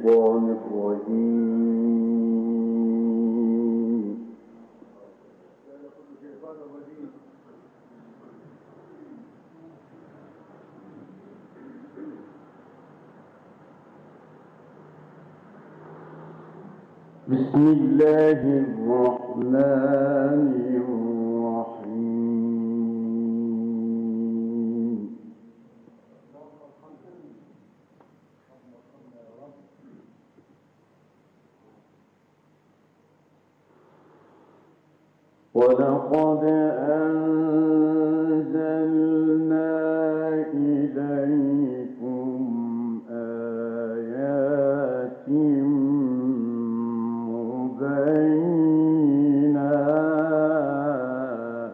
الشيطان الرجيم. بسم الله الرحمن الرحيم. ولقد أنزلنا إليكم آيات مبينات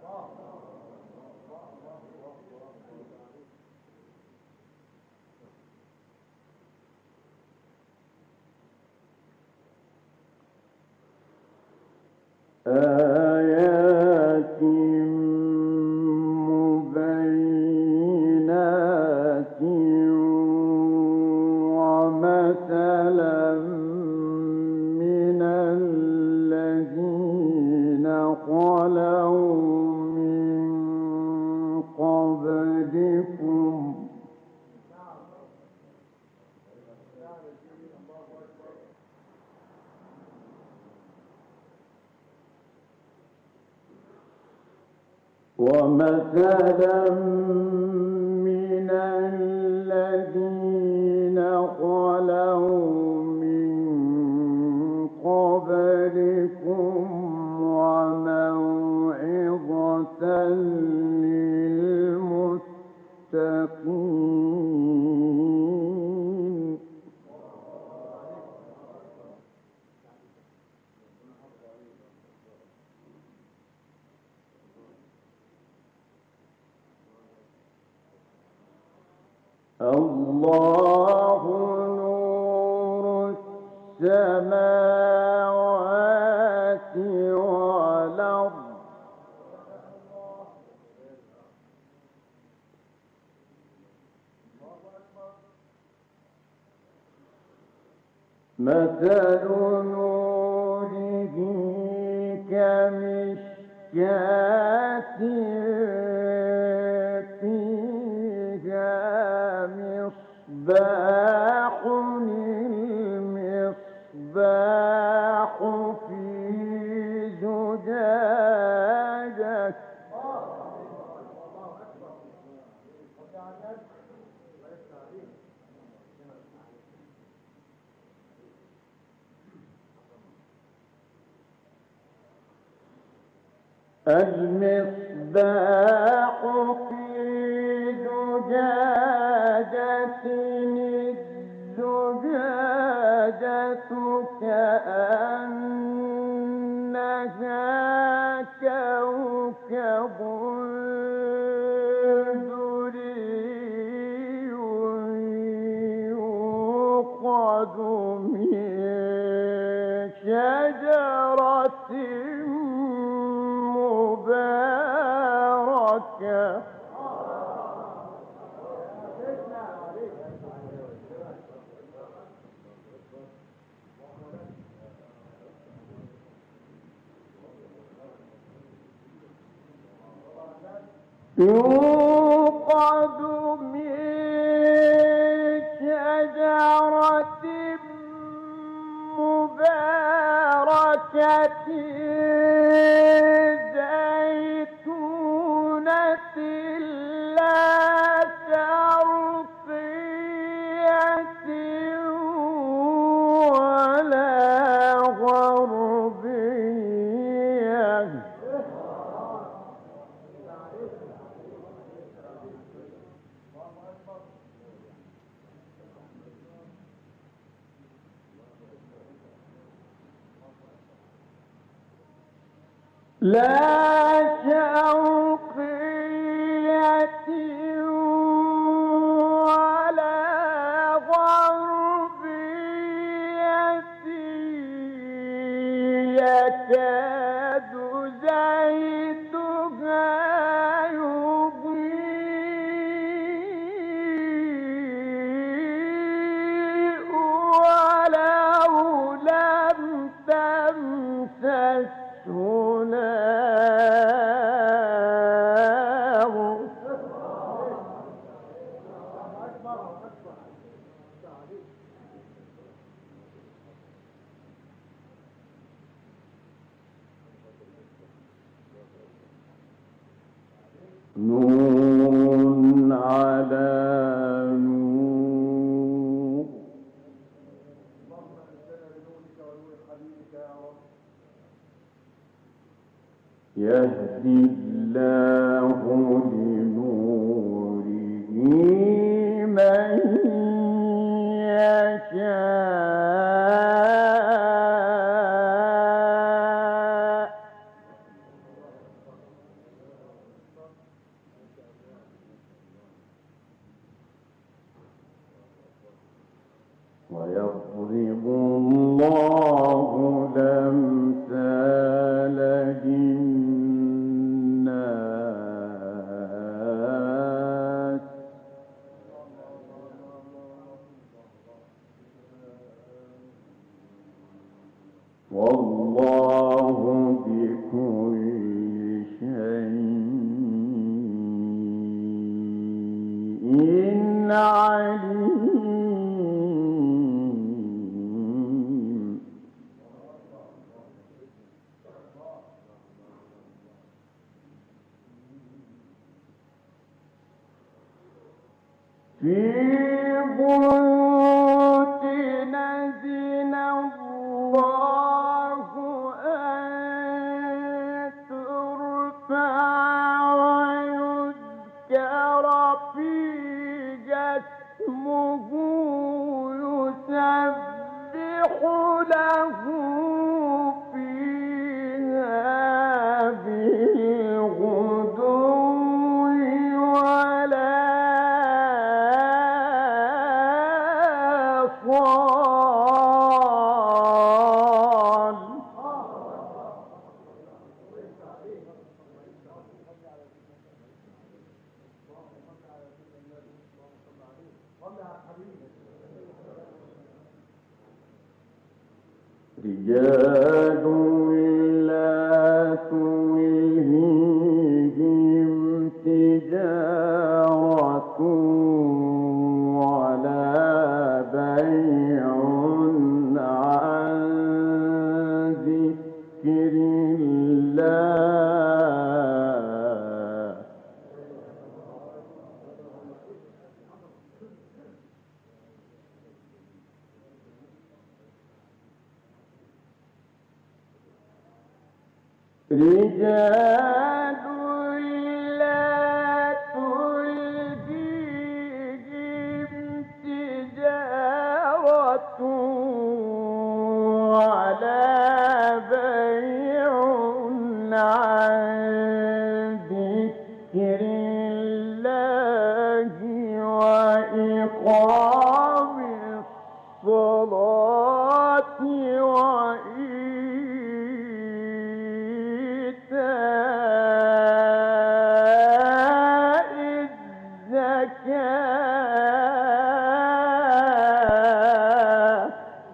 ومثلا من الذين خلوا من قبلكم وموعظة للمتقين. الله نور السماوات والأرض مثل نوره كمشكاة فيها مصباح المصباح في زجاجة المصباح في زجاجة الزجاجة كأنها كوكب دري يوقد من شجرة مباركة يوقد من شجرة مباركة زيتونة لا شرقية ولا غربية لا شرقية ولا غربية يكاد زيتها يضيء نور على نور يهدي الله لنوره من يشاء ويضرب الله الأمثال للناس والله بكل شيء عليم. في بيوت أذن الله أن ترفع ويذكر فيها اسمه يسبح له فيها بالغدو ولا صال. رجال لا تلهيهم تجارة ولا بيع عن ذكر الله رجال لا تلهيهم تجارة ولا بيع عن ذكر الله وإقام الصلاة وإيتاء الزكاة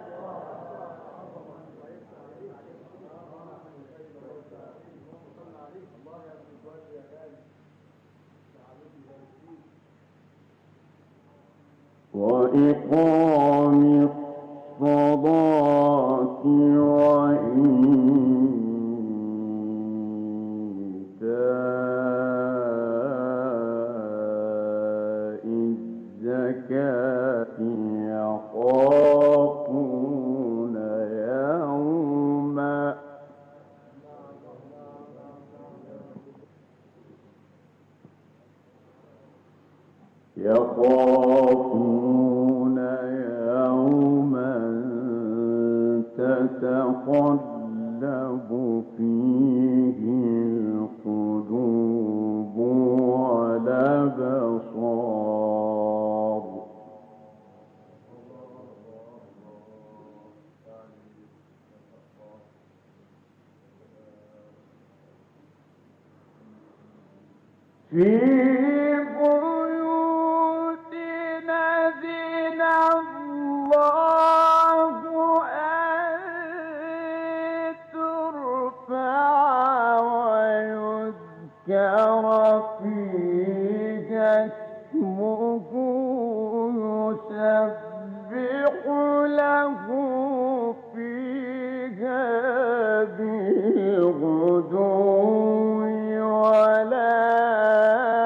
وإقام الصلاة وإيتاء الزكاة يخافون يوما تتقلب فيه القلوب والأبصار في بيوت أذن الله أن ترفع ويذكر فيها اسمه يسبح له فيها بالغدو ولا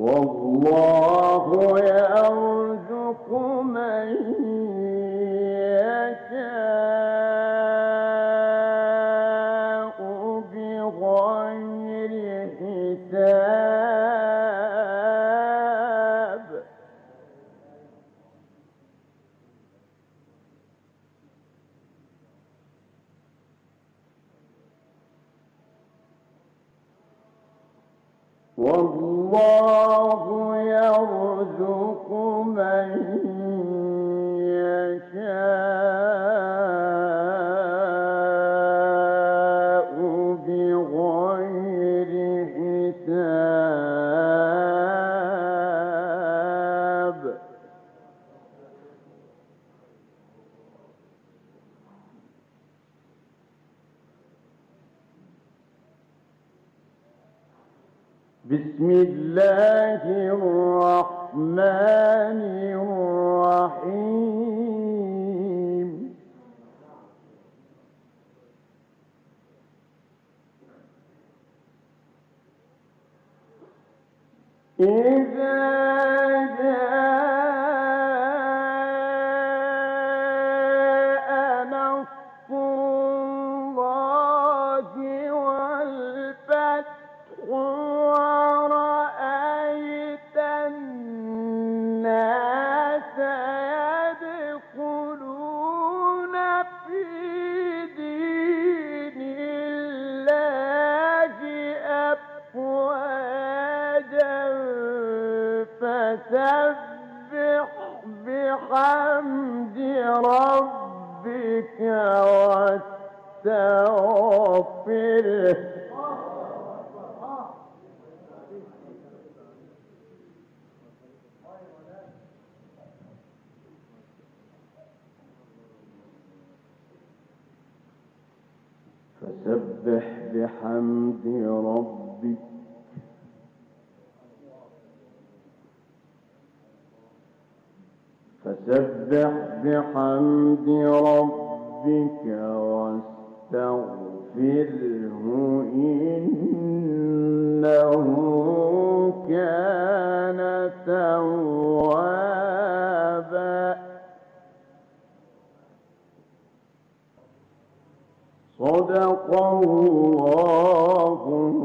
والله يرزق من يشاء بغير حساب والله يرزق من يشاء بغير حساب بسم الله الرحمن الرحيم إذا جاء نصر الله والفتح ورأيت الناس يدخلون في دين الله أفواجا فسبح بحمد ربك واستغفره فسبح بحمد ربك واستغفره إنه كان توابا صدق الله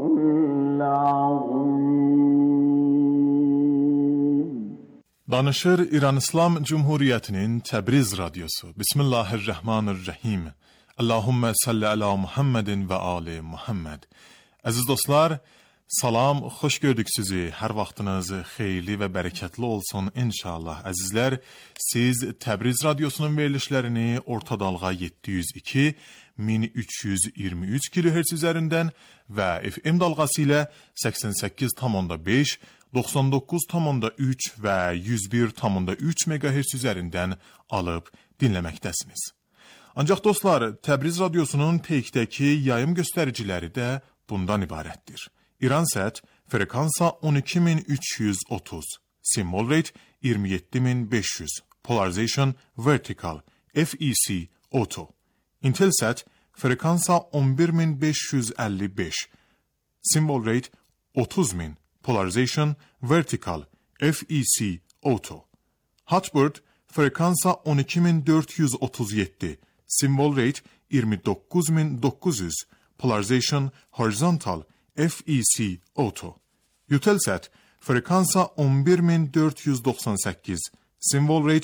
العظيم. Danışır İran İslam Cumhuriyeti'nin Təbriz Radyosu. Bismillahirrahmanirrahim. Allahümme salli ala Muhammedin ve ali Muhammed. Aziz dostlar, salam, xoş gördük sizi. Hər vaxtınız xeyirli və bərəkətli olsun inşallah. Əzizlər, siz Təbriz Radyosunun verilişlərini orta dalğa 702 1323 kHz üzərindən və FM dalğası ilə 88,5, 99,3 və 101,3 MHz üzərindən alıb dinləməkdəsiniz. Ancaq dostlar, Təbriz Radyosunun peykdəki yayım göstəriciləri də bundan ibarətdir. İransat frekansa 12330, symbol rate 27500, polarization vertical, FEC auto. Intelsat frekansa 11555, symbol rate 30000, polarization vertical, FEC auto. Hotbird frekansa 12437, symbol rate 29900, polarization horizontal, FEC auto. Eutelsat frekansa 11498, symbol rate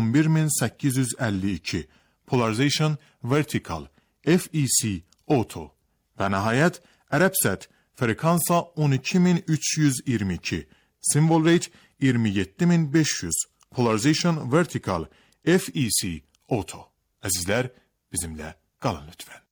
11852, polarization vertical, FEC auto. Və nəhayət Arabsat frekansa 12322, symbol rate 27500, polarization vertical, FEC auto. Əzizlər, bizimlə qalın lütfən.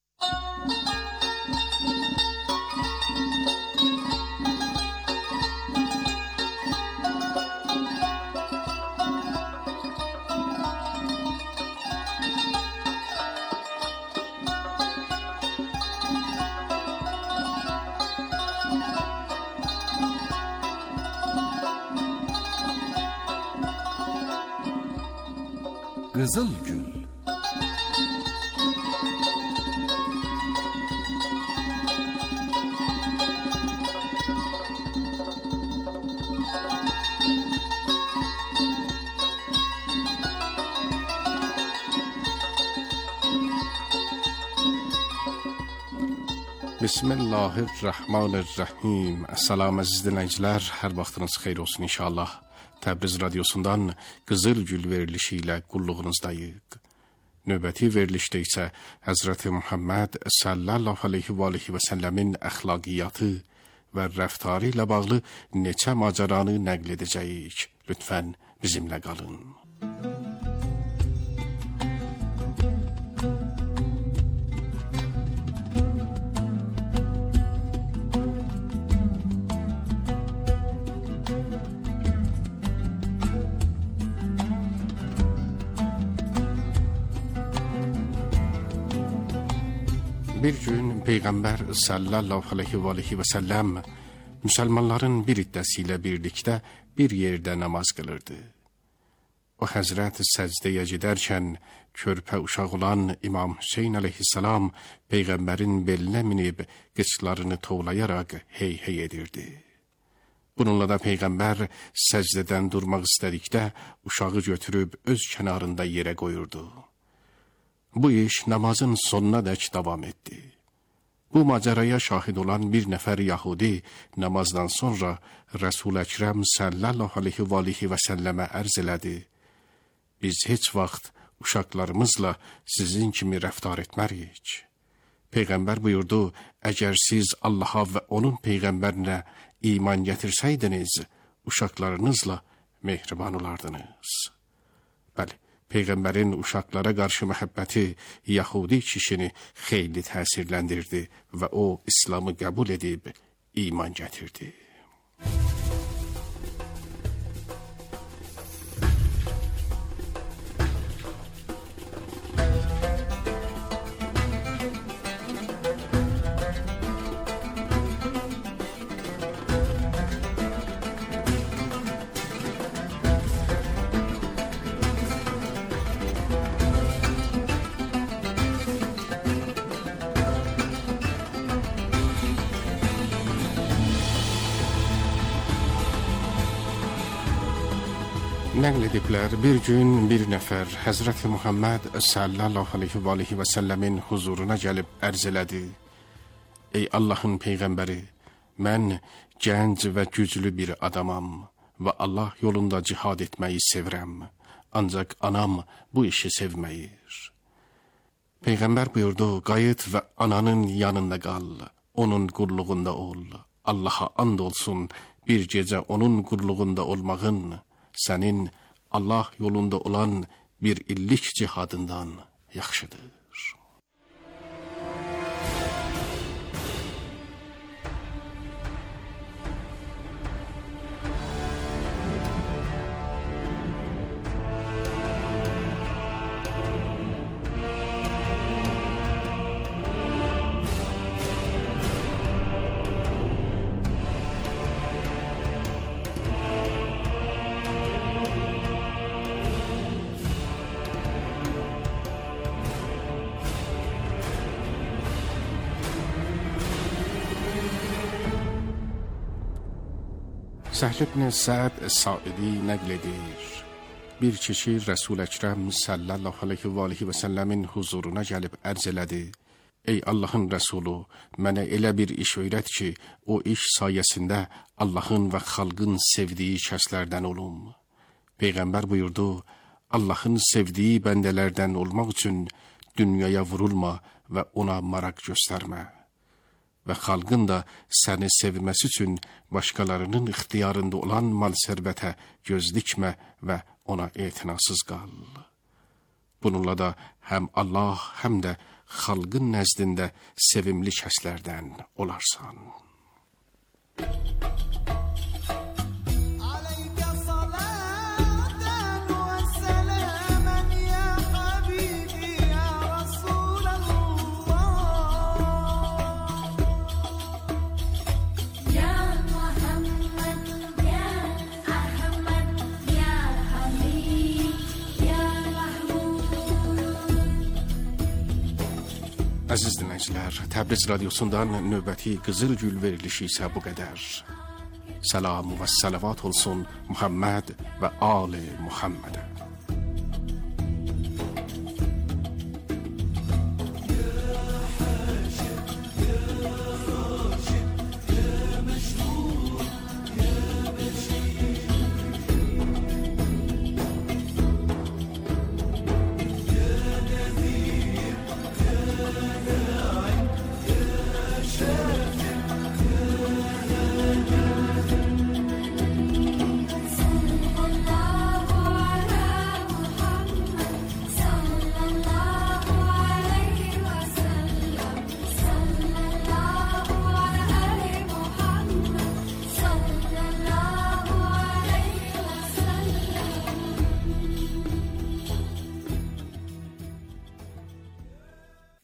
Qızıl Gül. Bismillahirrahmanirrahim. Salam əziz dinləyicilər, hər vaxtınız xeyir olsun inşallah. Təbriz radiosundan Qızıl Gül verilişi ilə qulluğunuzdayıq. Növbəti verilişdə isə Həzrəti Muhammed sallallahu aleyhi və səlləmin əxlaqiyyatı və rəftarı ilə bağlı neçə macaranı nəql edəcəyik. Lütfən bizimlə qalın. Bir gün Peyğəmbər sallallahu aleyhi və səlləm müsəlmanların bir iddəsi ilə birlikdə bir yerdə namaz qılırdı. O Həzrət səcdəyə gedərkən körpə uşaq olan İmam Hüseyn aleyhissalam Peyğəmbərin belinə minib qıçlarını tovlayaraq hey edirdi. Bununla da Peyğəmbər səcdədən durmaq istədikdə uşağı götürüb öz kənarında yerə qoyurdu. Bu iş namazın sonuna dək davam etdi. Bu macaraya şahid olan bir nəfər Yahudi namazdan sonra Resul-i Əkrəm sallallahu aleyhi və səlləmə ərz elədi. Biz heç vaxt uşaqlarımızla sizin kimi rəftar etmərik. Peyğəmbər buyurdu, əgər siz Allaha və onun Peyğəmbərinə iman gətirsəydiniz, uşaqlarınızla mehriban olardınız. Bəli, Peyğəmbərin uşaqlara qarşı məhəbbəti Yahudi kişini xeyli təsirləndirdi və o İslamı qəbul edib iman gətirdi. Nəql ediblər, bir gün bir nəfər Həzrəti Muhammed sallallahu aleyhi və səlləmin huzuruna gəlib ərz elədi. Ey Allahın Peyğəmbəri, mən gənc və güclü bir adamam və Allah yolunda cihad etməyi sevirəm. Ancaq anam bu işi sevməyir. Peyğəmbər buyurdu, qayıt və ananın yanında qal, onun qulluğunda ol. Allaha and olsun, bir gecə onun qulluğunda olmağın sənin Allah yolunda olan bir illik cihadından yaxşıdır. Səhl ibn Səd Saidi nəql edir. Bir kişi Resul-i Əkrəm sallallahu aleyhi və səlləmin huzuruna gəlib ərz elədi. Ey Allahın Rəsulu, mənə elə bir iş öyrət ki, o iş sayəsində Allahın və xalqın sevdiyi kəslərdən olum. Peyğəmbər buyurdu, Allahın sevdiyi bəndələrdən olmaq üçün dünyaya vurulma və ona maraq göstərmə. Və xalqın da səni sevməsi üçün başqalarının ixtiyarında olan mal-sərvətə göz dikmə və ona etinasız qal. Bununla da həm Allah, həm də xalqın nəzdində sevimli kəslərdən olarsan. Əziz dinləyicilər, Təbriz radiosundan növbəti Qızıl Gül verilişi isə bu qədər. Salam və salavat olsun Muhammed və Ali Muhammedə.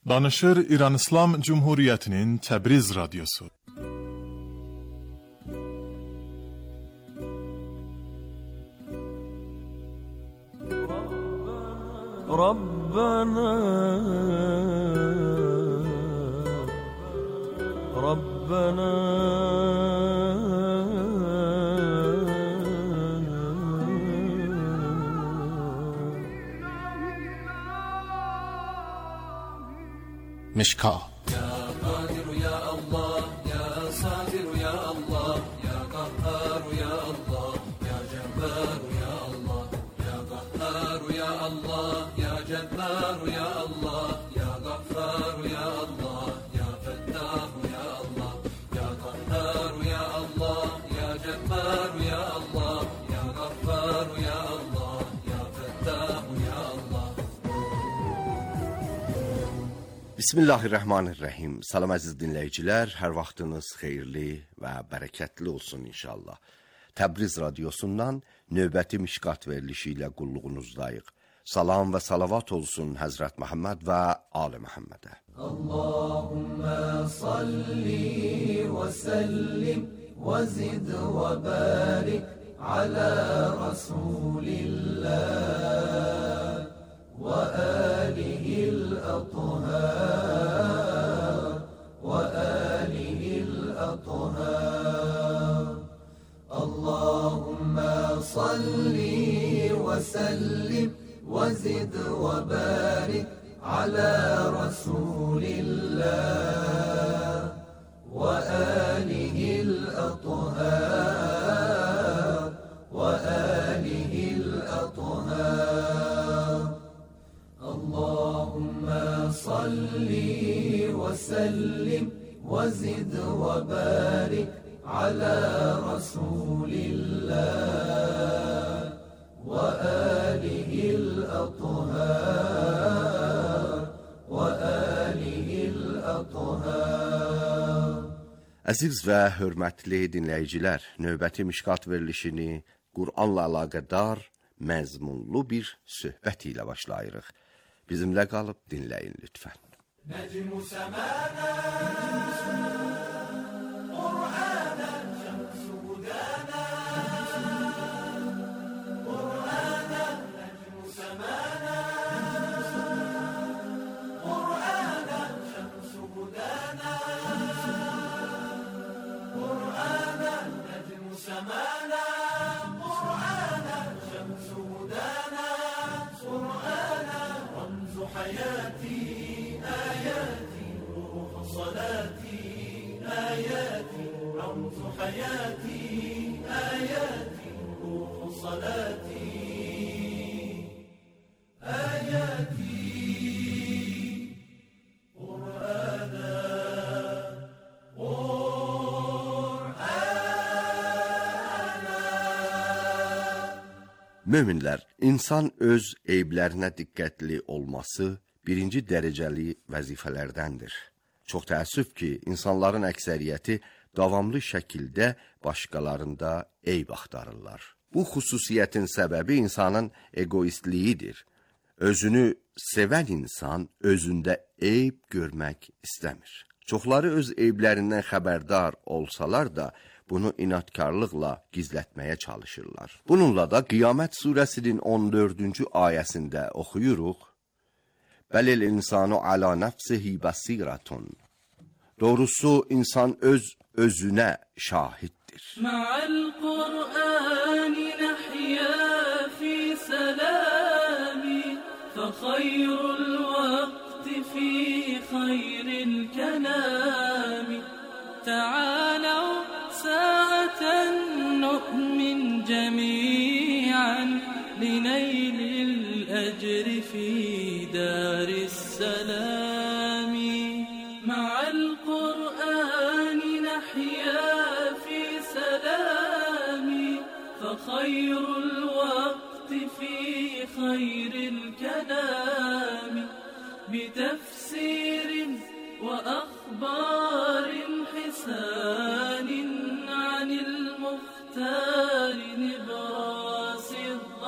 Danışır İran İslam Cumhuriyeti'nin Təbriz Radyosu. Rabbana مشکات Ya Kadir ya Allah, ya Sadir ya Allah, ya Kahhar ya Allah, ya Cebbar ya Allah, ya Kahhar ya Allah, ya Cebbar ya Allah, ya Gaffar ya Allah, ya Fettah ya Allah, ya Kahhar ya Allah, ya Cebbar ya Allah, ya Gaffar ya Allah, ya Fettah ya Allah. Bismillahirrahmanirrahim. Salam əziz dinləyicilər, hər vaxtınız xeyirli və bərəkətli olsun inşallah. Təbriz Radyosundan növbəti Mişqat verilişi ilə qulluğunuzdayıq. Salam və salavat olsun Həzrət Məhəmməd və Ali Məhəmmədə. Allahümme salli və səllim və zid və barik alə Rasulillah və əlihil əطhar və əlihil əطhar. Allahümme salli və səllim və zid və barik alə Rasulillah və əlihil əطhar və əlihil əطhar. Allahümme salli və səllim və zid və barik alə Rasulillah və əlihil əطhar və əlihil əطhar. Əziz və hörmətli dinləyicilər, növbəti Mişqat verilişini Qur'anla əlaqədar məzmunlu bir söhbət ilə başlayırıq. Bizimlə qalıb dinləyin lütfən. Necm-u semana Qur'ana şemsu hudana Qur'ana necm-u semana Qur'ana şemsu hudana Qur'ana necm-u semana Qur'ana şemsu hudana Qur'ana ramzu hayati آياتي روح صلاتي آياتي رمز حياتي آياتي روح صلاتي آياتي قرآنا Möminlər, insan öz eyblərinə diqqətli olması birinci dərəcəli vəzifələrdəndir. Çox təəssüf ki, insanların əksəriyyəti davamlı şəkildə başqalarında eyb axtarırlar. Bu xüsusiyyətin səbəbi insanın egoistliyidir. Özünü sevən insan özündə eyb görmək istəmir. Çoxları öz eyblərindən xəbərdar olsalar da, bunu inatkarlıqla gizlətməyə çalışırlar. Bununla da Qiyamət surəsinin 14-cü ayəsində oxuyuruq. Bəlil insanu ala nəfsihi bəsiratun. Doğrusu insan özünə şahiddir. Ma'al Qur'ani nahya fi salami fa khayrul vaqti fi khayril kalami ta'alaw sa'atan nu'min jami'an linaylil ajri fi دار السلام مع القرآن نحيا في سلام فخير الوقت في خير الكلام بتفسير وأخبار حسان عن المختار نبراس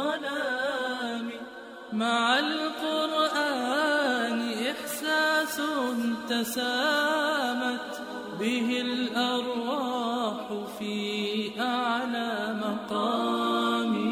الظلام مع القرآن إحساس تسامت به الأرواح في أعلى مقام.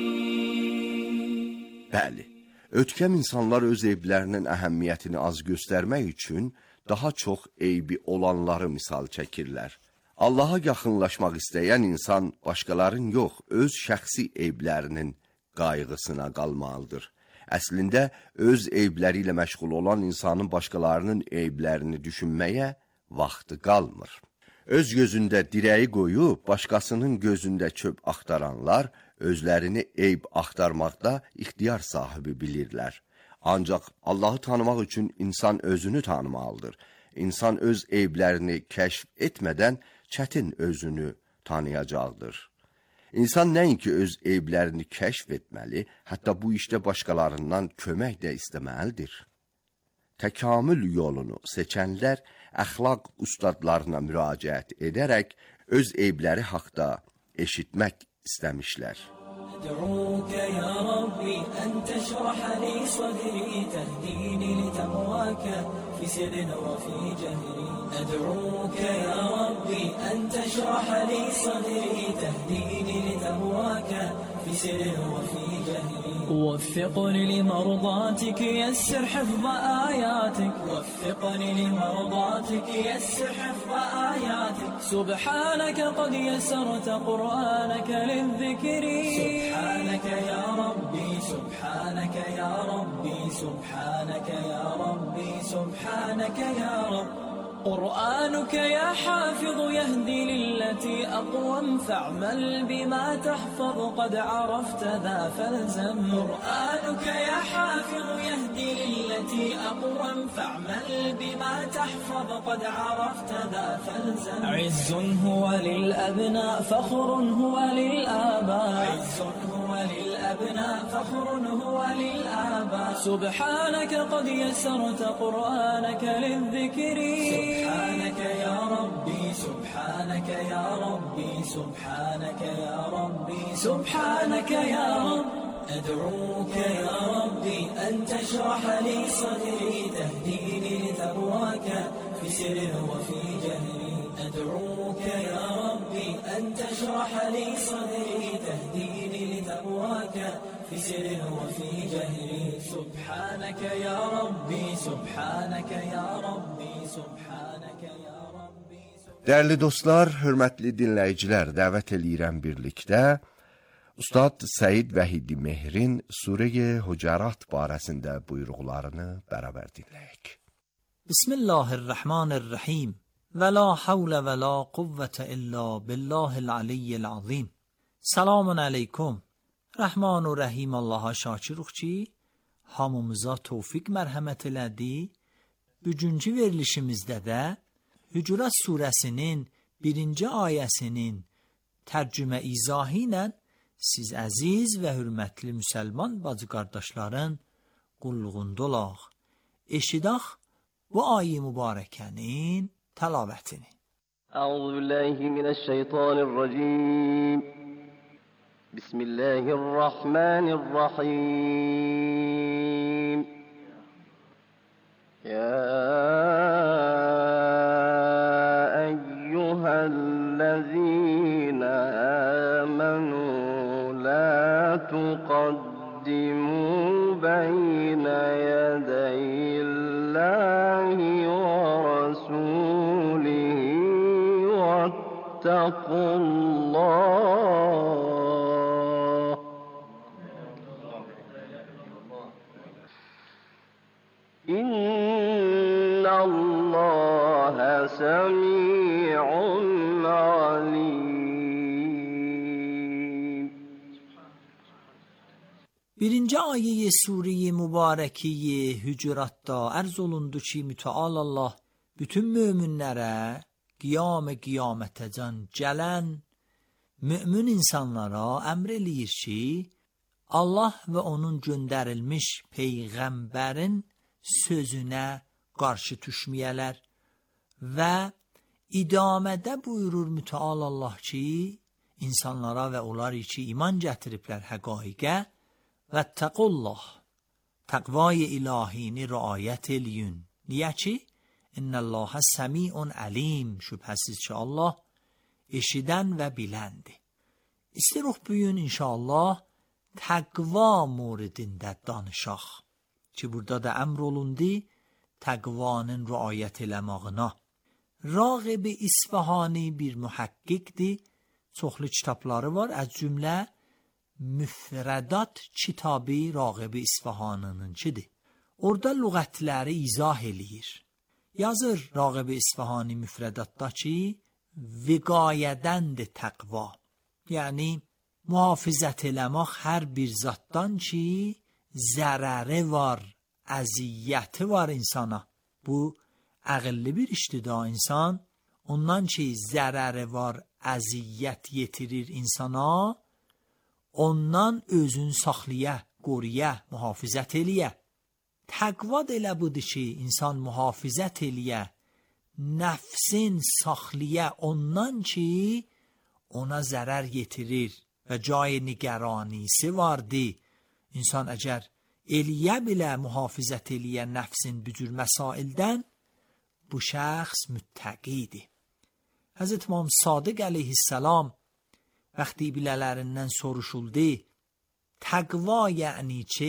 Bəli, ötkəm insanlar öz eyblərinin əhəmiyyətini az göstərmək üçün daha çox eybi olanları misal çəkirlər. Allaha yaxınlaşmaq istəyən insan başqaların yox, öz şəxsi eyblərinin qayğısına qalmalıdır. Əslində, öz eybləri ilə məşğul olan insanın başqalarının eyblərini düşünməyə vaxtı qalmır. Öz gözündə dirəyi qoyub, başqasının gözündə çöp axtaranlar, özlərini eyb axtarmaqda ixtiyar sahibi bilirlər. Ancaq Allahı tanımaq üçün insan özünü tanımalıdır. İnsan öz eyblərini kəşf etmədən çətin özünü tanıyacaqdır. İnsan nəinki öz eyblərini kəşf etməli, hətta bu işdə başqalarından kömək də istəməlidir. Təkamül yolunu seçənlər əxlaq ustadlarına müraciət edərək öz eybləri haqda eşitmək istəmişlər. أدعوك يا ربي أن تشرح لي صدري تهديني لتقواك في سر وفي جهري. أدعوك يا ربي أن تشرح لي صدري تهديني لتقواك في سر وفي جهري. وفقني لمرضاتك يسر حفظ آياتك. وفقني لمرضاتك يسر حفظ آياتك. سبحانك قد يسرت قرآنك للذكر. سبحانك يا ربي سبحانك يا ربي سبحانك يا ربي سبحانك يا رب. قرآنك يا حافظ يهدي للتي أقوم فاعمل بما تحفظ قد عرفت ذا فالزم. قرآنك يا حافظ يهدي للتي أقوم فاعمل بما تحفظ قد عرفت ذا فالزم. عز هو للأبناء فخر هو للآباء. عز هو للأبناء فخر هو للآباء. سبحانك قد يسرت قرآنك للذكر. سبحانك يا ربي سبحانك يا ربي سبحانك يا ربي سبحانك يا رب. أدعوك يا ربي أن تشرح لي صدري تهديني لتقواك في سر وفي جهري. أدعوك يا ربي أن تشرح لي صدري تهديني لتقواك في سر وفي جهري. سبحانك يا ربي سبحانك يا ربي سبحانك يا ربي. Dəyərli dostlar, hörmətli dinləyicilər, dəvət eləyirəm birlikdə Ustad Səid Vəhidi Mehrin Surə-i Hucurat barəsində buyruqlarını bərabər dinləyək. Bismillahirrahmanirrahim. Və la havlə və la quvvətə illa billahil aliyyil azim. Selamun aleykum. Rəhman və Rəhim Allaha şakiruq ki, hamımıza tövfiq mərhəmət elədi. Bugünkü verilişimizdə də Hucurat surəsinin 1-ci ayəsinin tərcümə izahı ilə siz əziz və hörmətli müsəlman bacı qardaşların qulluğunda olaq. Eşidək bu ayə mübarəkənin təlavətini. Euzubillahimineşşeytanirracim. Bismillahirrahmanirrahim. Ya eyyühellezine amenu la tuqaddimu beyne yedeyillahi ve rasulihi vettekullah. İnnallâhe semî'un alim. Birinci ayə-i Sure-i Mübarəki-i Hucuratda ərz olundu ki, Mütəal Allah bütün möminlərə qiyamətəcən gələn mömin insanlara əmr eləyir ki, Allah və onun göndərilmiş peyğəmbərin sözünə qarşı düşməyələr və idamədə buyurur Mütəal Allah ki, insanlara və onlar ki iman gətiriblər həqaiqə vəttəqullah, təqvay ilahini riayət eləyin. Niyə ki, ان الله سمیع علیم. Şübhəsiz ki Allah eşidən və biləndir. İstiruq bugün inşallah təqva mövridində danışaq. Ki burada da əmr olundu təqvanın riayət eləmağına. Rağib İsfahani bir mühəqqqiqdir. Çoxlu kitabları var. Az cümlə Müfrədat kitabı Rağib İsfahanınınkidir. Orada lüğətləri izah eləyir. Yazır Rağib İsfahani müfrədatda ki, viqayədəndir təqva. Yəni, mühafizət eləmək hər bir zatdan ki, zərəri var, əziyyəti var insana. Bu, əqilli bir işdir da insan. Ondan ki, zərəri var, əziyyət yetirir insana, ondan özün saxlaya, qoruya, mühafizət eləyə. Təqva da elə budur ki, insan mühafizət eləyə, nəfsin saxlaya ondan ki, ona zərər yetirir və cay nigaranisi vardı. İnsan əgər eləyə bilə, mühafizət eləyə nəfsin bu cür məsaildən, bu şəxs müttəqidir. Həzrət İmam Sadiq əleyhissalam vəqti bilələrindən soruşuldu, təqva yəni ki,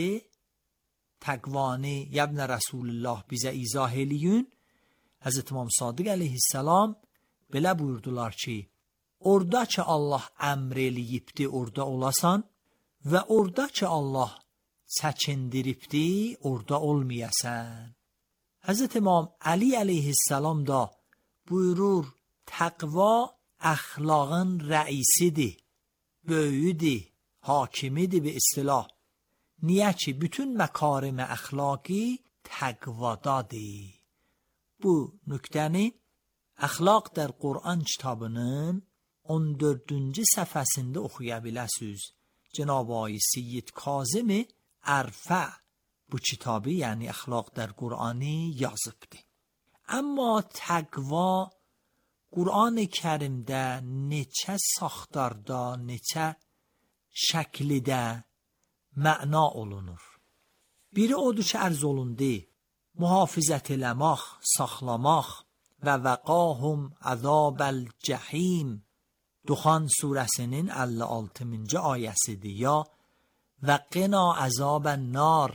təqvanı yəbnə Rasulullah bizə izah eləyin. Həzrət İmam Sadiq əleyhissalam belə buyurdular ki, orada ki Allah əmr eləyibdi, orada olasan və orada ki Allah çəkindiribdi, orada olmayasan. Həzrət İmam Əli əleyhissalam da buyurur, təqva əxlaqın rəisidir, böyüdür, hakimidir bir istilah. Niyə ki, bütün məkarim əxlaqi təqvadadır. Bu nöqtəni Əxlaq der Qur'an kitabının 14-cü səhifəsində oxuya biləsiniz. Cənab-ı Seyyid Kazım-ı Ərfə bu kitabı, yəni Əxlaq der Qur'anı yazıbdır. Amma təqva Qur'an-ı Kərimdə neçə saxtarda, neçə şəklidə məna olunur. Biri odur ki, ərz olundu, mühafizət eləmək, saxlamaq və vəqahum əzabəl cəhim. Duxan surəsinin 56-cı ayəsidir ya və qina əzabən nar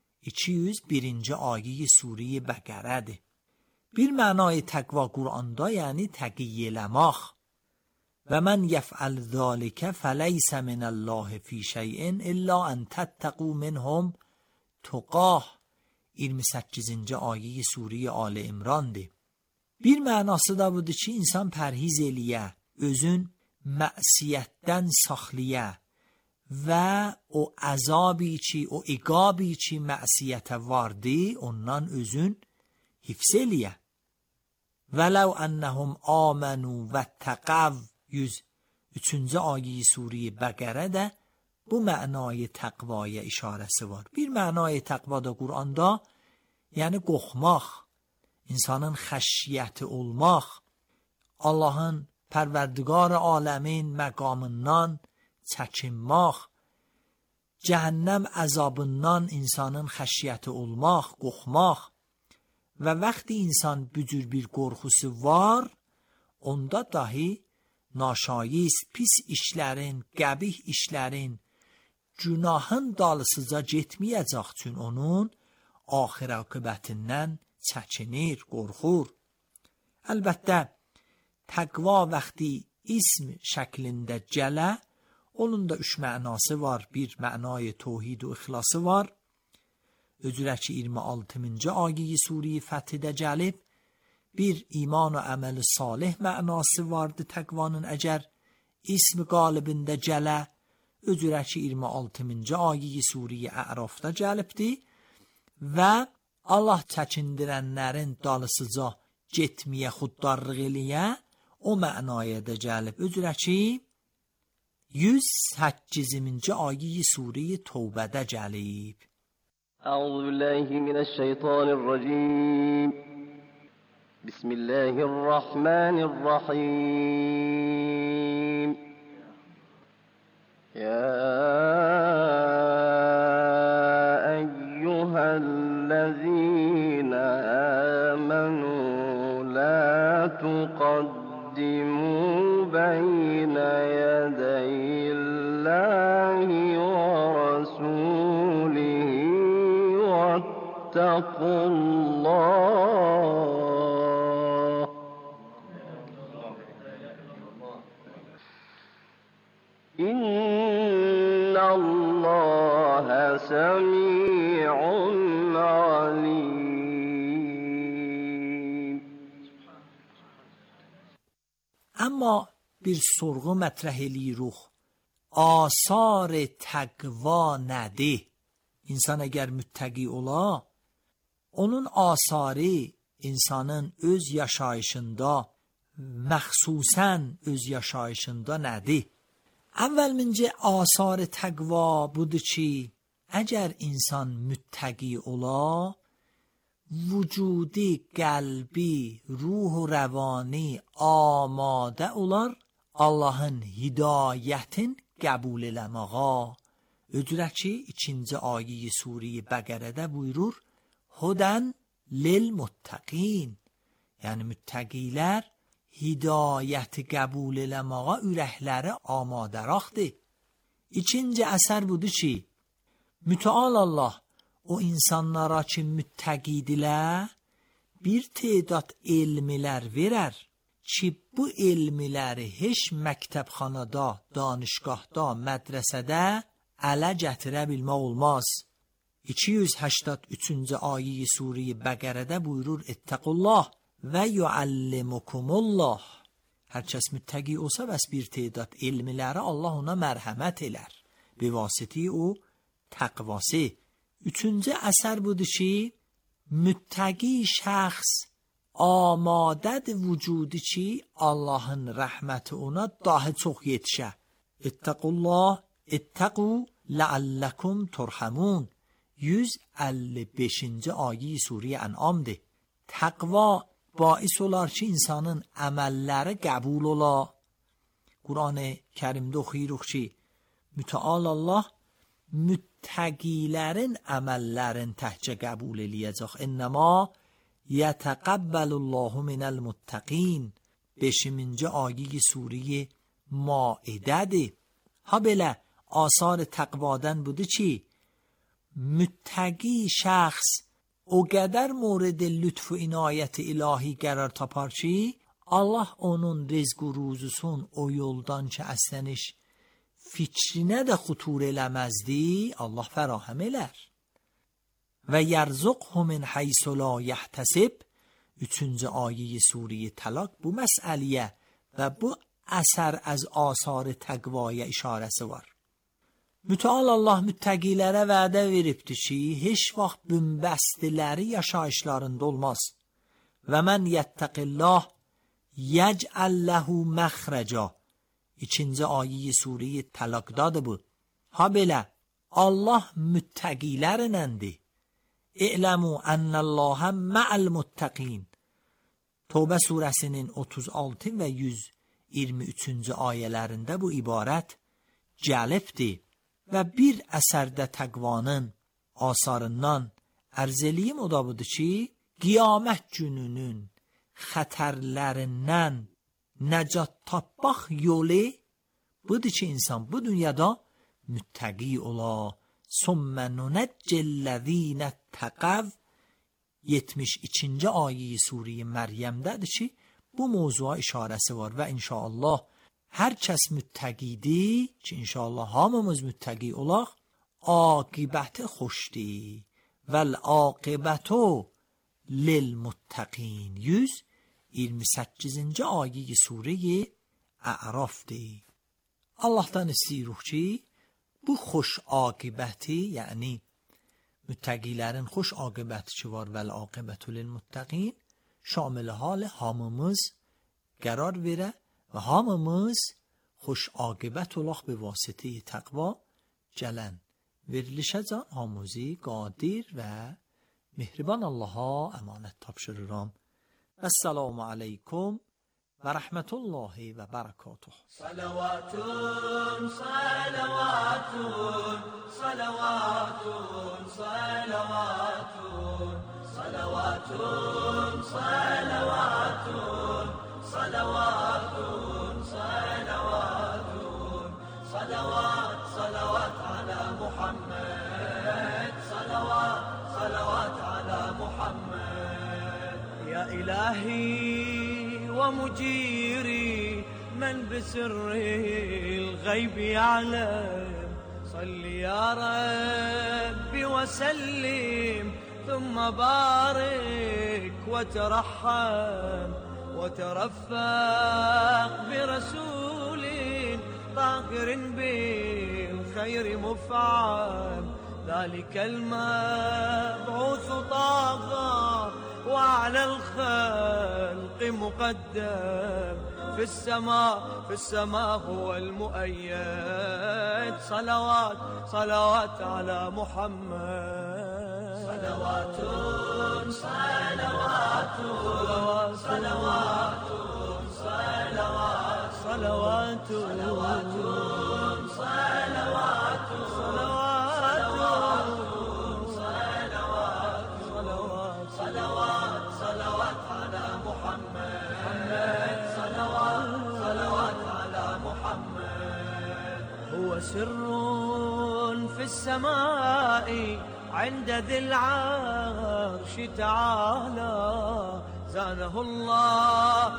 201-ci ayə Sure-i Bəqərədir. Bir mənayı təqva Qur'anda yəni təqiyyə eləmək. Və mən yəf'əl zəlikə fəleysə minəllahi fi şeyin illa ən təttəqu minhum tuqah 28-ci ayə Sure-i Ali İmrandır. Bir mənası da budur ki, insan pərhiz eləyə, özün mə'siyyətdən saxləyə və o əzabi ki, o iqabi ki mə'siyyətə vardı, ondan özün hifz eləyə. Vələv ənəhum amanu və təqav 103-cü ayə Sure-i Bəqərədə bu mənayı təqvaya işarəsi var. Bir mənayı təqvada Qur'anda, yəni qorxmaq, insanın xəşiyyəti olmaq, Allahın pərverdigar aləmin məqamından çəkinmək, cəhənnəm əzabından insanın xəşiyyəti olmaq, qorxmaq və vaxtı insan bücür bir qorxusu var, onda dahi naşayist, pis işlərin, qəbih işlərin, günahın dalısıca getməyəcək üçün onun axir aqibətindən çəkinir, qorxur. Əlbəttə, təqva vaxtı ism şəklində gələ, onun da 3 mənası var. Bir mənayı təvhid və ixlası var. Özürə ki 26-cı ayə Sure-i Fəthdə gəlib. Bir iman və əməl salih mənası vardı təqvanın əgər ism qalibində gələ. Özürə ki 26-cı ayə Sure-i Ərafda gəlibdi və Allah çəkindirənlərin dalısıca getməyə xuddarlıq eləyə o mənaya da gəlib. Özürə ki 108-ci ayə Sure-i Tövbədə gəlib. Euzubillahimineşşeytanirracim. Bismillahirrahmanirrahim. Ya eyyühellezine amenu واتقوا الله إن الله سميع علیم. Amma bir sorğu mətrəh eləyirik. Asar təqva nədir? İnsan əgər müttəqi ola, onun asarı insanın öz yaşayışında, məxsusən öz yaşayışında nədir? Əvvəlcə asar təqva budur ki, əgər insan müttəqi ola, vücudi, qəlbi, ruh و روانی آماده olar Allahın hidayətin qəbul eləməğa. Ödürək ki, 2-ci ayə Surə Bəqərədə buyurur, Hudən lil muttəqin. Yəni müttəqilər hidayəti qəbul eləməğa ürəkləri amadəraqdır. İkinci əsər budur ki, mütəal Allah o insanlara ki müttəqidirlər, bir tədat elmlər verər ki, bu elmləri heç məktəbxanada, danışgahda, mədrəsədə ələ gətirə bilmək olmaz. 283-cü ayə Surə Bəqərədə buyurur, İttəqullah və yuallimukumullah. Hər kəs müttəqi olsa, bəs bir tədat elmləri Allah ona mərhəmət elər. Bivasiti o təqvası. Üçüncü əsər budur ki, müttəqi şəxs amadədir vücudu ki, Allahın rəhməti ona daha çox yetişə. İttəqullah, ittəqu ləalləkum turhamun. 155-ci ayə Surə Ən'amdır. Təqva باعث olar ki, insanın əməlləri qəbul ola. Qur'an-ı Kərimdə oxuyuruq ki, mütəal Allah müttəqilərin əməllərin təhcə qəbul eləyəcək. İnnəmə yətəqəbbəlullahu minəl muttəqin. 5-ci ayə Surə Maidədir. Ha belə asar təqvadan budur ki, müttəqi şəxs o qədər mورد lütf و inayət ilahi qərar tapar ki, Allah onun rizq و ruzusun o yoldan ki əslənmiş fikrinə də xutur eləməzdi, Allah fərahəm elər. Və yərzuqhu min haysu la yahtasib. 3-cü ayə Surə Təlaq bu məsələyə və bu əsər az asar təqvaya işarəsi var. Mütəal Allah müttəqilərə vədə veribdir ki, heç vaxt bümbəstiləri yaşayışlarında olmaz. Və mən yəttəqillah yəcəl ləhu məxrəcə. 2-ci ayə Surə Təlaqdadır bu. Ha belə, Allah müttəqilərənəndir. İ'ləmu ənəlləhə mə'əl muttəqin. Tövbə surəsinin 36 və 123-cü ayələrində bu ibarət cəlibdir. Və bir əsərdə təqvanın asarından ərz eləyim, o da budur ki, qiyamət gününün xətərlərindən nəcat tapmaq yolu budur ki, insan bu dünyada müttəqi ola. Sümmə nunəccəl-ləzīnə təqəv. 72-ci ayə Surə Məryəmdədir ki, bu mövzuya işarəsi var və inşallah hər kəs müttəqidir ki, inşallah hamımız müttəqi olaq, aqibəti xoşdur. Vəl-aqibətu lil-muttəqin. 128-ci ayə Surə Ərafdır. Allahdan istəyirik ki, bu xoş aqibəti, yəni müttəqilərin xoş aqibəti ki var, vəl-aqibətu lil-muttəqin, şamil hal hamımız qərar verə və hamımız xoş aqibət olaq به واسطه təqva gələn verilişə can hamımızı qadir və mehriban Allaha əmanət tapşırıram. Əssalamu aleykum və rəhmətullahi və bərəkatuh. Salavatun, salavatun, salavatun, salavatun, salavatun, salavatun, salavatun, salavatun, salavat, salavat ala Muhammed, salavat, salavat ala إلهي ومجيري من بسر الغيب يعلم، صل يا ربي وسلم ثم بارك وترحم وترفق برسول طاهر بالخير مفعم، ذلك المبعوث طاغى وعلى الخلق مقدم، في السماء هو المؤيد، صلوات على محمد، صلوات صلوات صلوات صلوات صلوات صلوات صلوات صلوات على محمد، صلوات على محمد. هو سر في السماء عند ذي العرش تعالى، زانه الله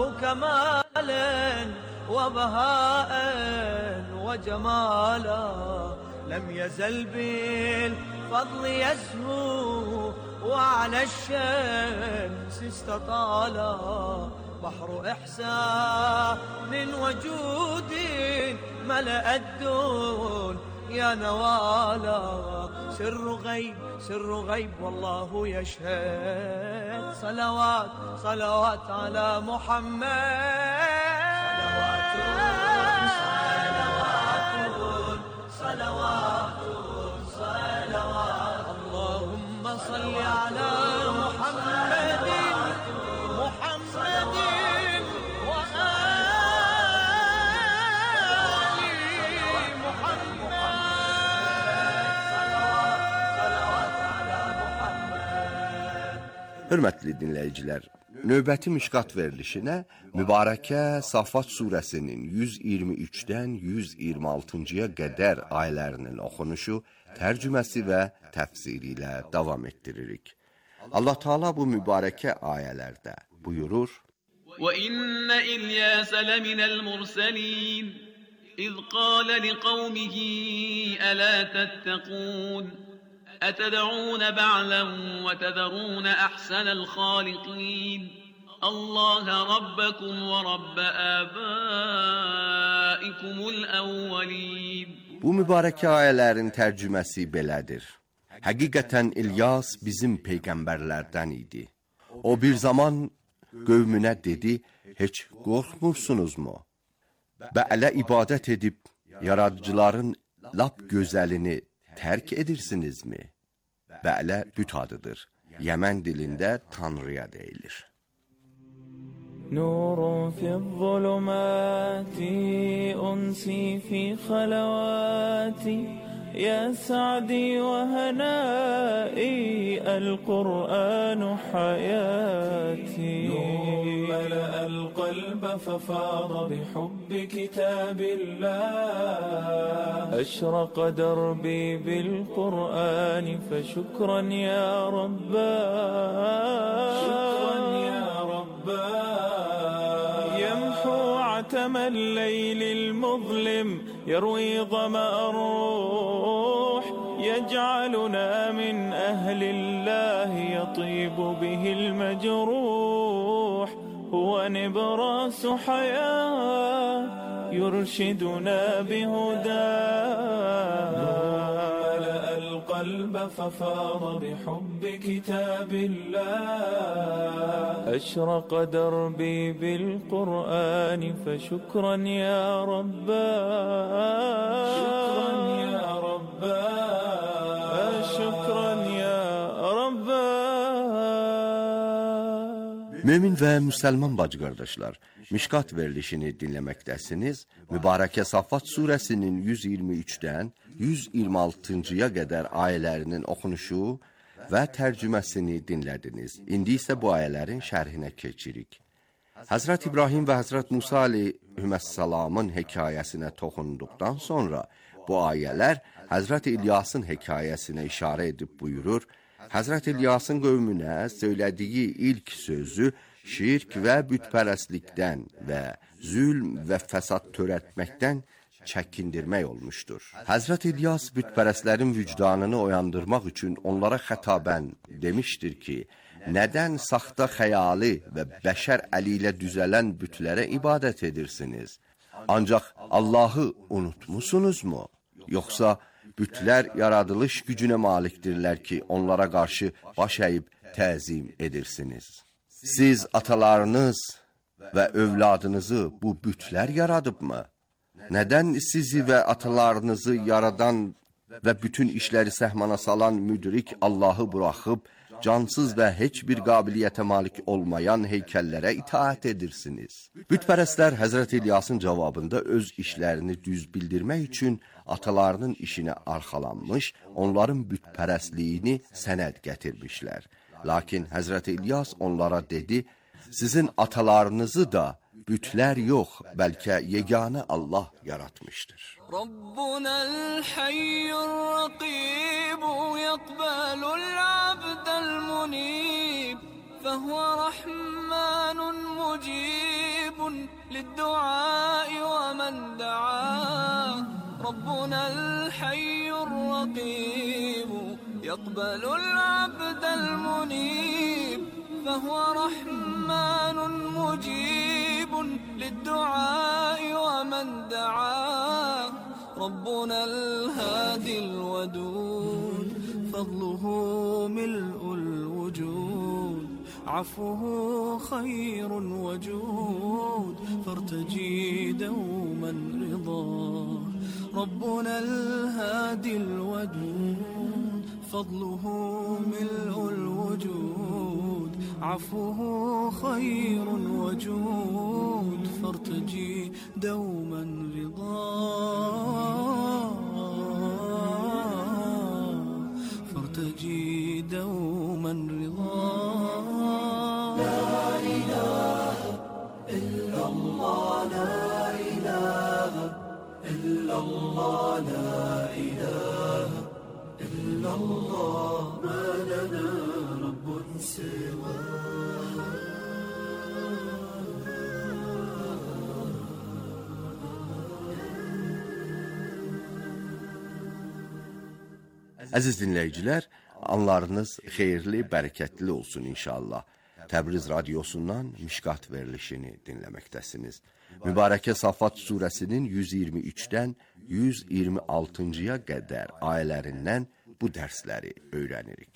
كمالا وبهاء وجمالا، لم يزل بالفضل يزهو وعلى الشمس استطالا، بحر إحسان وجود ملأ الدون يا نوالا، سر غيب والله يشهد، صلوات على محمد، صلوات اللهم صل على محمد وآل Hörmətli dinləyicilər, növbəti Mişqat verilişinə Mübarəkə Safat surəsinin 123-dən 126-ya qədər ayələrinin oxunuşu, tərcüməsi və təfsiri ilə davam etdiririk. Allah Teala bu mübarəkə ayələrdə buyurur: وَإِنَّ إِلْيَاسَ لَمِنَ الْمُرْسَلِينَ إِذْ قَالَ لِقَوْمِهِ أَلَا تَتَّقُونَ أَتَدْعُونَ بَعْلًا وَتَذَرُونَ أَحْسَنَ الْخَالِقِينَ اللَّهَ رَبَّكُمْ وَرَبَّ آبَائِكُمُ الْأَوَّلِينَ. Bu mübarəkə ayələrin tərcüməsi belədir. Həqiqətən İlyas bizim peyğəmbərlərdən idi. O bir zaman qövmünə dedi, heç qorxmursunuzmu? Bə'lə ibadət edib, yaradıcıların lap gözəlini tərk edirsinizmi? Bə'lə büt adıdır. Yəmən dilində Tanrıya deyilir. نور في الظلمات أنسي في خلواتي يا سعدي وهنائي القرآن حياتي نور ملأ القلب ففاض بحب كتاب الله أشرق دربي بالقرآن فشكرا يا رباه شكرا يا رباه يمحو عتم الليل المظلم يروي ظمأ الروح يجعلنا من أهل الله يطيب به المجروح هو نبراس حياة يرشدنا بهداه ملأ القلب ففاض بحب كتاب الله أشرق دربي بالقرآن فشكرا يا رباه شكرا يا رباه شكرا يا رباه. Mömin və müsəlman bacı qardaşlar, Mişqat verilişini dinləməkdəsiniz. Mübarəkə Safat surəsinin 123-dən 126-ya qədər ayələrinin oxunuşu və tərcüməsini dinlədiniz. İndi isə bu ayələrin şərhinə keçirik. Həzrət İbrahim və Həzrət Musa aleyhissalamın hekayəsinə toxunduqdan sonra bu ayələr Həzrət İlyasın hekayəsinə işarə edib buyurur: Həzrət İlyasın qövmünə söylədiyi ilk sözü şirk və bütpərəstlikdən və zülm və fəsad törətməkdən çəkindirmək olmuşdur. Həzrət İlyas bütpərəstlərin vicdanını oyandırmaq üçün onlara xətabən demişdir ki, nədən saxta xəyali və bəşər əli ilə düzələn bütlərə ibadət edirsiniz? Ancaq Allahı unutmusunuzmu? Yoxsa bütlər yaradılış gücünə malikdirlər ki, onlara qarşı baş əyib təzim edirsiniz. Siz atalarınız və övladınızı bu bütlər yaradıbmı? Nədən sizi və atalarınızı yaradan və bütün işləri səhmana salan müdrik Allahı buraxıb, cansız və heç bir qabiliyyətə malik olmayan heykəllərə itaət edirsiniz? Bütpərəstlər Həzrət İlyasın cavabında öz işlərini düz bildirmək üçün atalarının işinə arxalanmış, onların bütpərəstliyini sənəd gətirmişlər. Lakin Həzrət İlyas onlara dedi, sizin atalarınızı da bütlər yox, bəlkə yeganə Allah yaratmışdır. Rabbunal hayyur raqib yaqbalul abdal munib fehuve rahmanun mucibun lid-du'a ve men da'a. Rabbunal hayyur raqib yaqbalul abdal munib fehuve rahmanun mucib للدعاء ومن دعا. ربنا الهادي الودود فضله ملء الوجود عفوه خير وجود فارتجي دوما رضاه. ربنا الهادي الودود فضله ملء الوجود عفوه خير وجود فارتجي دوما رضاه. فارتجي دوما رضاه. لا إله إلا الله لا إله إلا الله لا إله إلا الله ما لنا رب سواه. Əziz dinləyicilər, anlarınız xeyirli, bərəkətli olsun inşallah. Təbriz radiosundan Mişqat verilişini dinləməkdəsiniz. Mübarəkə Safat surəsinin 123-dən 126-ya qədər ayələrindən bu dərsləri öyrənirik.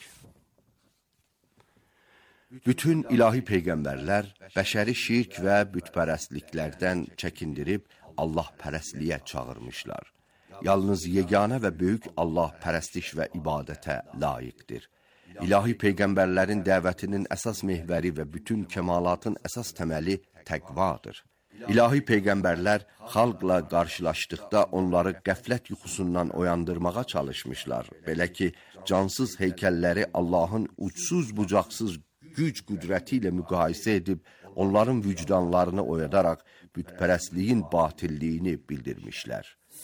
Bütün ilahi peyğəmbərlər bəşəri şirk və bütpərəstliklərdən çəkindirib Allah pərəstliyə çağırmışlar. Yalnız yeganə və böyük Allah pərəstiş və ibadətə layiqdir. İlahi peyğəmbərlərin dəvətinin əsas mehvəri və bütün kəmalatın əsas təməli təqvadır. İlahi peyğəmbərlər xalqla qarşılaşdıqda onları qəflət yuxusundan oyandırmağa çalışmışlar. Belə ki, cansız heykəlləri Allahın uçsuz bucaqsız güc qüdrəti ilə müqayisə edib, onların vicdanlarını oyadaraq bütpərəstliyin batilliyini bildirmişlər.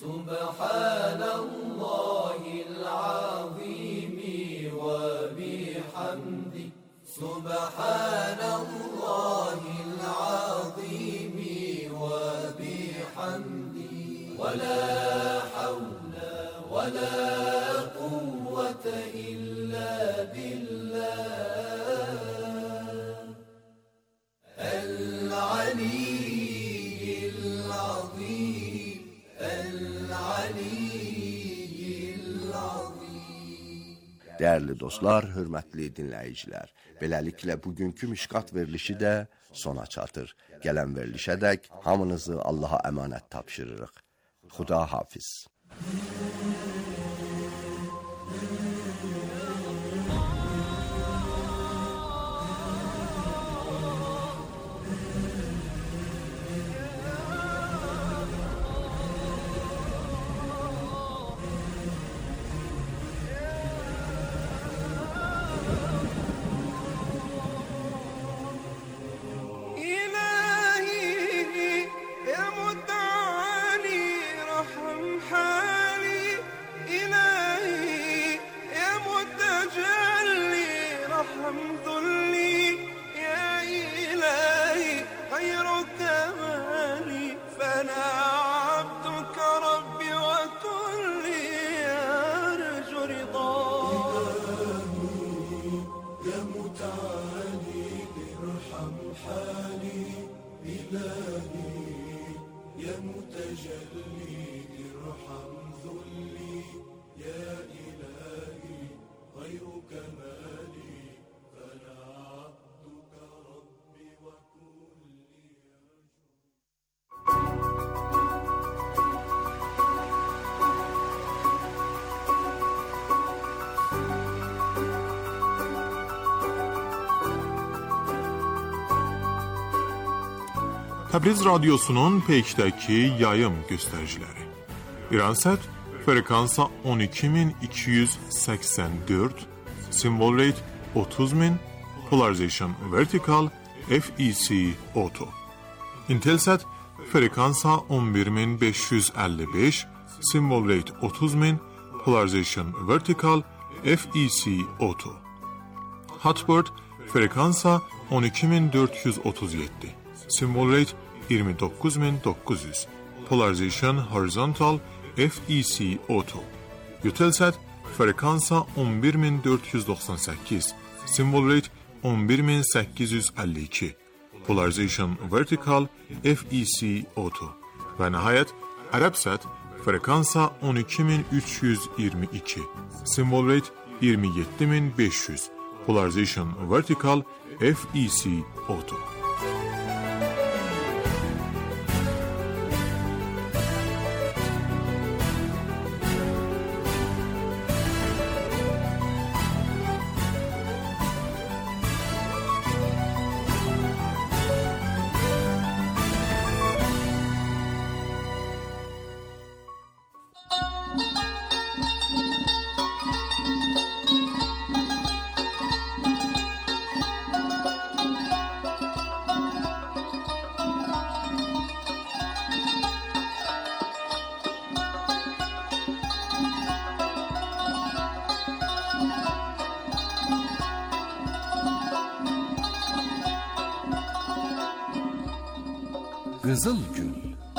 Subhanallahil azimi ve bihamdi. Subhanallahil azimi ve bihamdi. Ve la havle ve la kuvvete illa billah. El-aliyyil azim. Dəyərli dostlar, hörmətli dinləyicilər, beləliklə bugünkü Mişqat verilişi də sona çatır. Gələn verilişədək hamınızı Allaha əmanət tapşırırıq. Xuda hafiz. إلهي يا متعالي رحم حالي. Təbriz Radyosu'nun Peyk'təki yayım göstəriciləri. İransət frekansa 12284, symbol rate 30000, polarization vertical, FEC auto. Intelsat frekansa 11555, symbol rate 30000, polarization vertical, FEC auto. Hotbird frekansa 12437, symbol rate 29900, polarization horizontal, FEC auto. Eutelsat frekansa 11498, symbol rate 11852, polarization vertical, FEC auto. Və nəhayət Arabsat frekansa 12322, symbol rate 27500, polarization vertical, FEC auto. Qızıl Gül.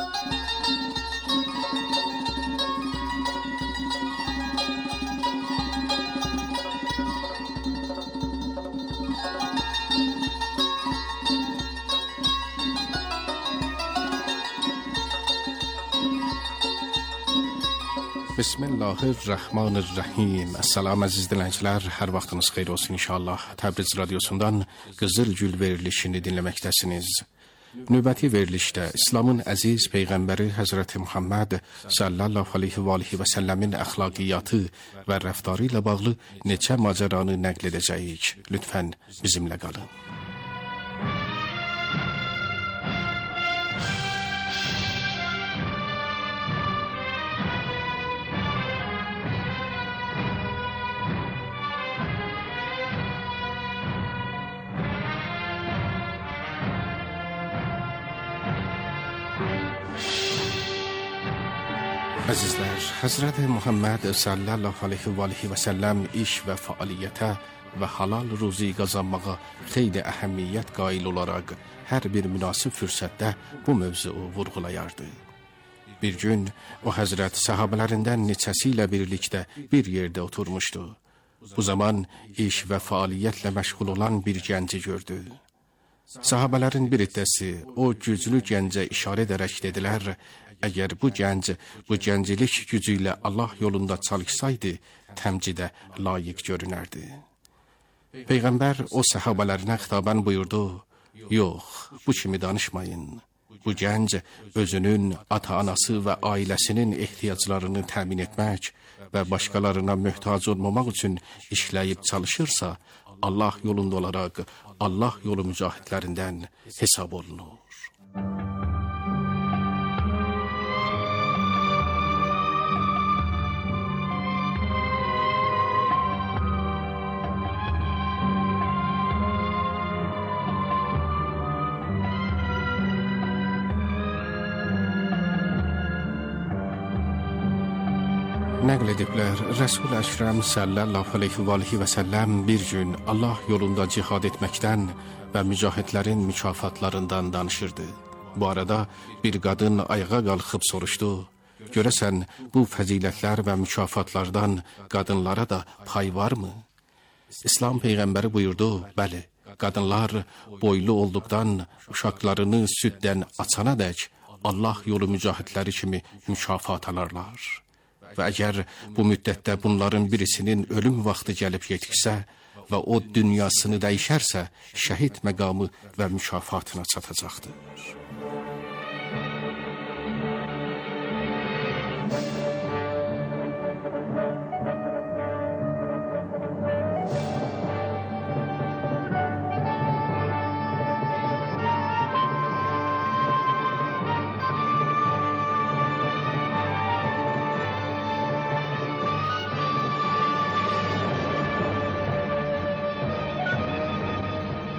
Bismillahirrahmanirrahim. Əssalam əziz dinləyicilər, hər vaxtınız xeyir olsun inşallah. Təbriz Radyosu'ndan Qızıl Gül verilişini dinləməkdəsiniz. Növbəti verilişdə İslamın əziz Peyğəmbəri Həzrəti Muhammed sallallahu aleyhi və alihi və səlləmin əxlaqiyyatı və rəftarı ilə bağlı neçə macəranı nəql edəcəyik. Lütfən bizimlə qalın. Əzizlər, Həzrəti Muhammed sallallahu aleyhi və alihi və səlləm iş və fəaliyyətə və halal ruzi qazanmağa xeyli əhəmiyyət qail olaraq hər bir münasib fürsətdə bu mövzuu vurğulayardı. Bir gün o Həzrət səhabələrindən neçəsi ilə birlikdə bir yerdə oturmuşdu. Bu zaman iş və fəaliyyətlə məşğul olan bir gənci gördü. Sahabələrin bir iddəsi o güclü gəncə işarə edərək dedilər, əgər bu gənc, bu gəncilik gücü ilə Allah yolunda çalışsaydı, təmcidə layiq görünərdi. Peyğəmbər o səhabələrinə xitabən buyurdu, yox, bu kimi danışmayın. Bu gənc özünün, ata-anası və ailəsinin ehtiyaclarını təmin etmək və başqalarına möhtac olmamaq üçün işləyib çalışırsa, Allah yolunda olaraq Allah yolu mücahidlərindən hesab olunur. Nəql ediblər, Rəsul Əkrəm sallallahu aleyhi və alihi və səlləm bir gün Allah yolunda cihad etməkdən və mücahidlərin mükafatlarından danışırdı. Bu arada bir qadın ayağa qalxıb soruşdu, görəsən bu fəzilətlər və mükafatlardan qadınlara da pay varmı? İslam Peyğəmbəri buyurdu, bəli, qadınlar boylu olduqdan uşaqlarını süddən açana dək Allah yolu mücahidləri kimi mükafat alarlar. Və əgər bu müddətdə bunların birisinin ölüm vaxtı gəlib yetiksə və o dünyasını dəyişərsə, şəhid məqamı və mükafatına çatacaqdır.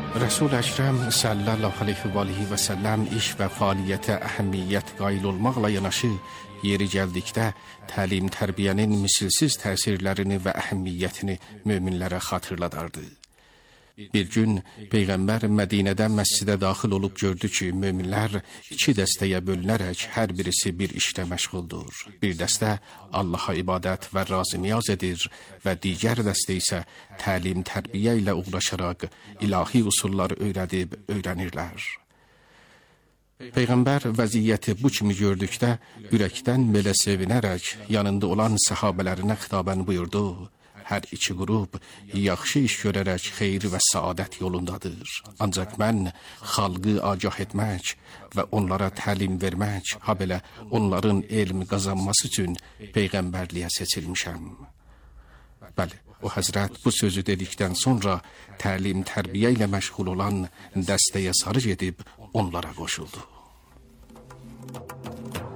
Resul-i Əkrəm sallallahu aleyhi və səlləm iş və fəaliyyətə əhəmiyyət qail olmaqla yanaşı, yeri gəldikdə təlim tərbiyənin misilsiz təsirlərini və əhəmiyyətini möminlərə xatırladardı. Bir gün Peyğəmbər Mədinədə məscidə daxil olub gördü ki, möminlər 2 dəstəyə bölünərək hər birisi bir işlə məşğuldur. Bir dəstə Allaha ibadət və razı-niyaz edir və digər dəstə isə təlim tərbiyə ilə uğraşaraq ilahi usulları öyrənirlər. Peyğəmbər vəziyyəti bu kimi gördükdə ürəkdən belə sevinərək yanında olan səhabələrinə xitabən buyurdu: Hər 2 qrup yaxşı iş görərək xeyir və səadət yolundadır. Ancaq mən xalqı agah etmək və onlara təlim vermək, habelə onların elm qazanması üçün Peyğəmbərliyə seçilmişəm. Bəli, o həzrət bu sözü dedikdən sonra təlim tərbiyə ilə məşğul olan dəstəyə sarı gedib onlara qoşuldu.